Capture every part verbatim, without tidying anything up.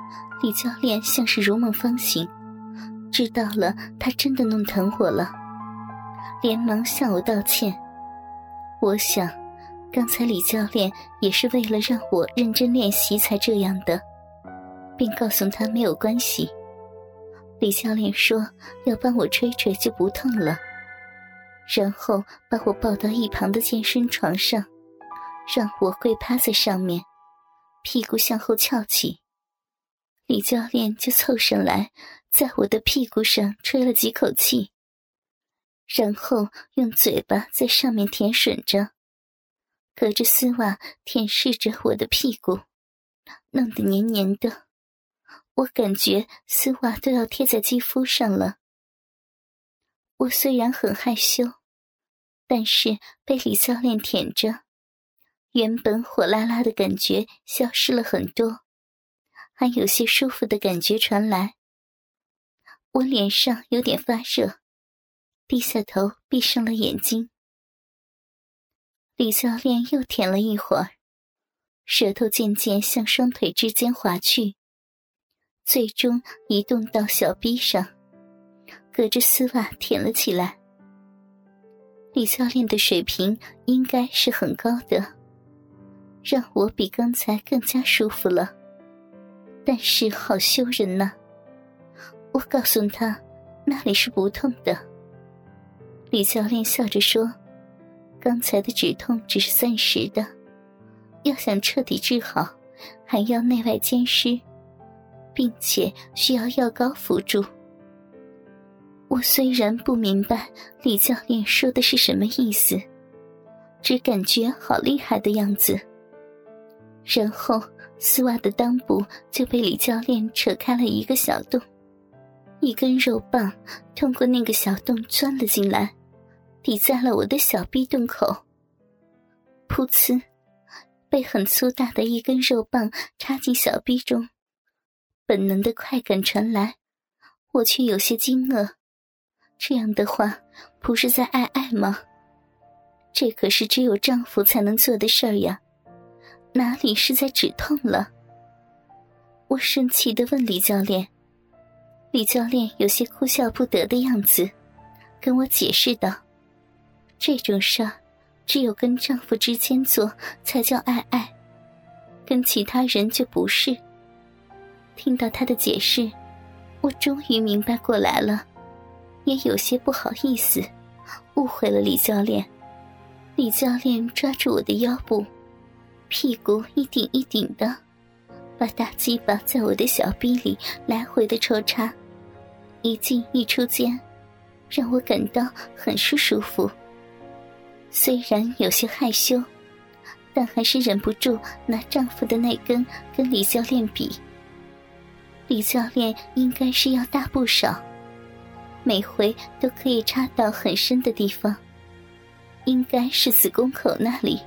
李教练像是如梦方醒，知道了他真的弄疼我了，连忙向我道歉。我想刚才李教练也是为了让我认真练习才这样的，便告诉他没有关系。李教练说要帮我吹吹就不痛了，然后把我抱到一旁的健身床上，让我跪趴在上面，屁股向后翘起。李教练就凑上来，在我的屁股上吹了几口气，然后用嘴巴在上面舔吮着，隔着丝袜舔舐着我的屁股，弄得黏黏的，我感觉丝袜都要贴在肌肤上了。我虽然很害羞，但是被李教练舔着，原本火辣辣的感觉消失了很多，还有些舒服的感觉传来。我脸上有点发热，低下头闭上了眼睛。李教练又舔了一会儿，舌头渐渐向双腿之间滑去，最终移动到小臂上，隔着丝袜舔了起来。李教练的水平应该是很高的，让我比刚才更加舒服了，但是好羞人呐。我告诉他那里是不痛的。李教练笑着说，刚才的止痛只是暂时的，要想彻底治好，还要内外兼施，并且需要药膏辅助。我虽然不明白李教练说的是什么意思，只感觉好厉害的样子。然后丝袜的裆部就被李教练扯开了一个小洞，一根肉棒通过那个小洞钻了进来，抵在了我的小臂洞口。噗呲，被很粗大的一根肉棒插进小臂中，本能的快感传来，我却有些惊愕。这样的话不是在爱爱吗？这可是只有丈夫才能做的事儿呀，哪里是在止痛了？我生气地问李教练。李教练有些哭笑不得的样子，跟我解释道，这种事儿只有跟丈夫之间做才叫爱爱，跟其他人就不是。听到他的解释，我终于明白过来了，也有些不好意思，误会了李教练。李教练抓住我的腰部，屁股一顶一顶的，把大鸡巴在我的小臂里来回的抽插，一进一出间，让我感到很是舒服。虽然有些害羞，但还是忍不住拿丈夫的那根跟李教练比。李教练应该是要大不少，每回都可以插到很深的地方，应该是子宫口那里。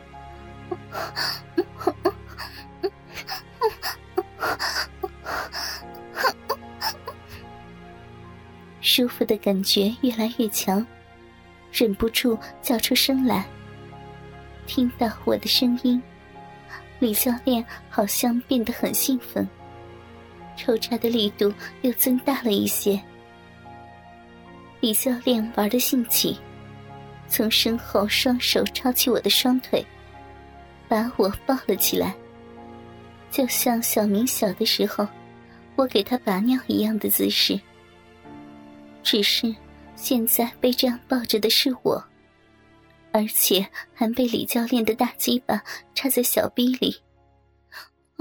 舒服的感觉越来越强，忍不住叫出声来。听到我的声音，李教练好像变得很兴奋，抽插的力度又增大了一些。李教练玩得兴起，从身后双手抄起我的双腿，把我抱了起来，就像小明小的时候我给他拔尿一样的姿势。只是现在被这样抱着的是我，而且还被李教练的大鸡巴插在小臂里。哦，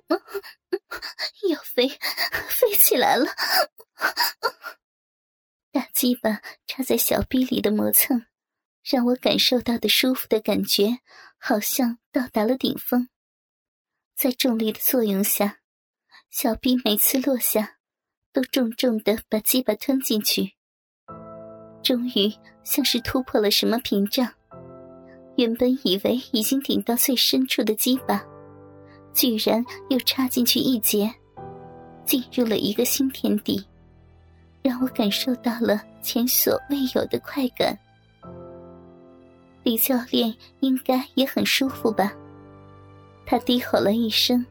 要飞飞起来了。大鸡巴插在小臂里的磨蹭，让我感受到的舒服的感觉好像到达了顶峰。在重力的作用下，小臂每次落下都重重地把鸡巴吞进去。终于像是突破了什么屏障，原本以为已经顶到最深处的鸡巴，居然又插进去一节，进入了一个新天地，让我感受到了前所未有的快感。李教练应该也很舒服吧，他低吼了一声，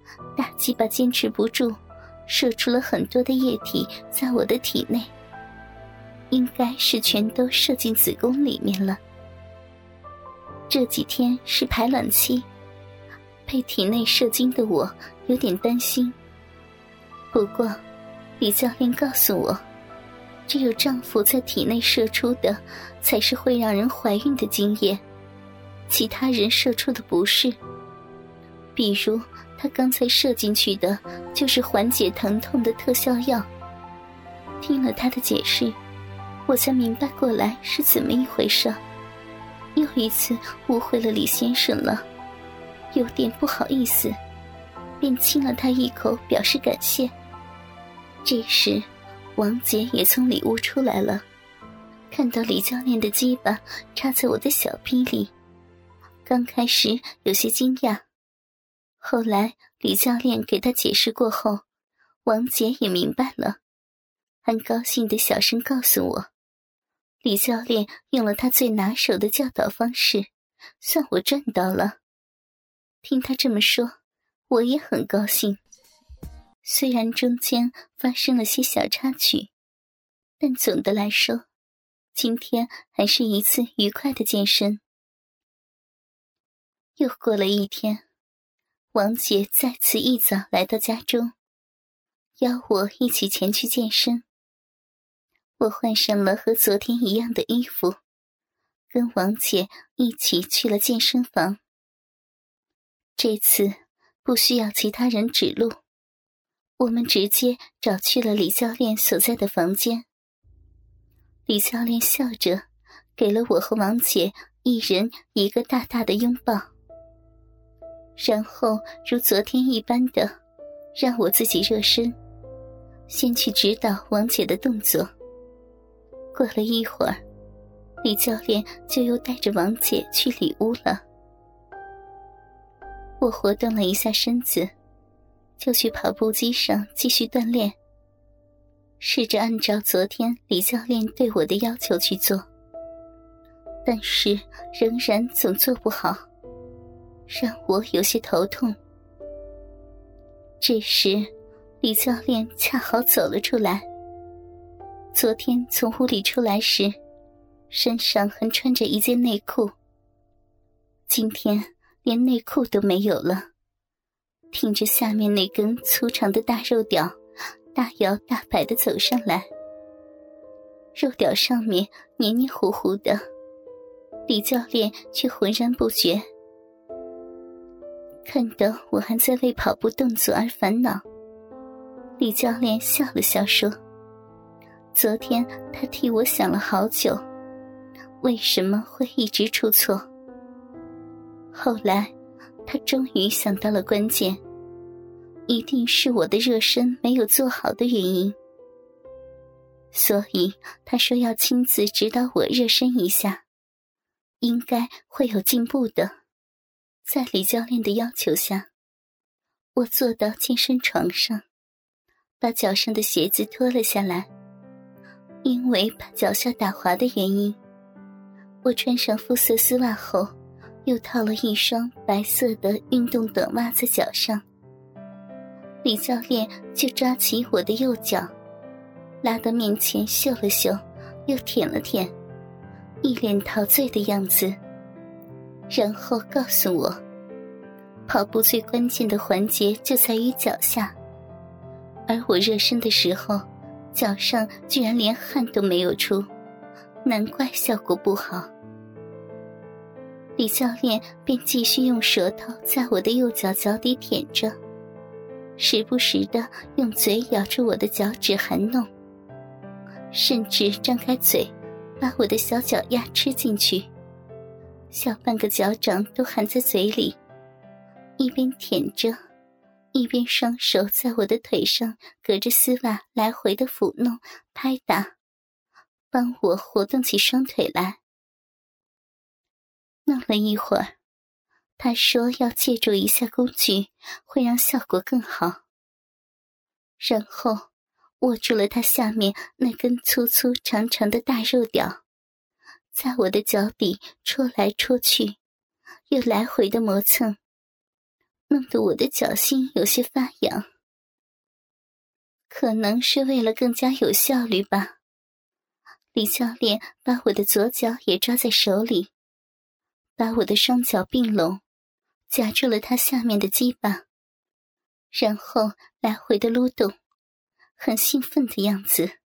大鸡巴坚持不住，射出了很多的液体在我的体内，应该是全都射进子宫里面了。这几天是排卵期，被体内射精的我有点担心。不过李教练告诉我，只有丈夫在体内射出的才是会让人怀孕的精液，其他人射出的不是。比如他刚才射进去的就是缓解疼痛的特效药。听了他的解释，我才明白过来是怎么一回事。又一次误会了李先生了，有点不好意思，便亲了他一口表示感谢。这时王姐也从里屋出来了，看到李教练的鸡巴插在我的小臂里，刚开始有些惊讶，后来李教练给他解释过后，王姐也明白了，很高兴地小声告诉我，李教练用了他最拿手的教导方式，算我赚到了。听他这么说，我也很高兴。虽然中间发生了些小插曲，但总的来说，今天还是一次愉快的健身。又过了一天，王姐再次一早来到家中，邀我一起前去健身。我换上了和昨天一样的衣服，跟王姐一起去了健身房。这次不需要其他人指路，我们直接找去了李教练所在的房间。李教练笑着给了我和王姐一人一个大大的拥抱，然后如昨天一般的让我自己热身，先去指导王姐的动作。过了一会儿，李教练就又带着王姐去里屋了。我活动了一下身子，就去跑步机上继续锻炼，试着按照昨天李教练对我的要求去做，但是仍然总做不好，让我有些头痛。这时李教练恰好走了出来，昨天从屋里出来时身上还穿着一件内裤，今天连内裤都没有了，挺着下面那根粗长的大肉屌，大摇大摆地走上来。肉屌上面黏黏糊糊的，李教练却浑然不觉。看到我还在为跑步动作而烦恼，李教练笑了笑说，昨天他替我想了好久，为什么会一直出错。后来他终于想到了关键，一定是我的热身没有做好的原因，所以他说要亲自指导我热身一下，应该会有进步的。在李教练的要求下，我坐到健身床上，把脚上的鞋子脱了下来，因为怕脚下打滑的原因，我穿上肤色丝袜后又套了一双白色的运动短袜在脚上。李教练就抓起我的右脚，拉到面前嗅了嗅，又舔了舔，一脸陶醉的样子，然后告诉我，跑步最关键的环节就在于脚下，而我热身的时候脚上居然连汗都没有出，难怪效果不好。李教练便继续用舌头在我的右脚脚底舔着，时不时地用嘴咬住我的脚趾含弄，甚至张开嘴把我的小脚丫吃进去，小半个脚掌都含在嘴里，一边舔着，一边双手在我的腿上隔着丝袜来回的抚弄拍打，帮我活动起双腿来。弄了一会儿，他说要借助一下工具会让效果更好，然后握住了他下面那根粗粗长长的大肉屌，在我的脚底戳来戳去，又来回的磨蹭， 弄得我的脚心有些发痒。可能是为了更加有效率吧，李教练把我的左脚也抓在手里，把我的双脚并拢，夹住了他下面的鸡巴，然后来回的撸动，很兴奋的样子。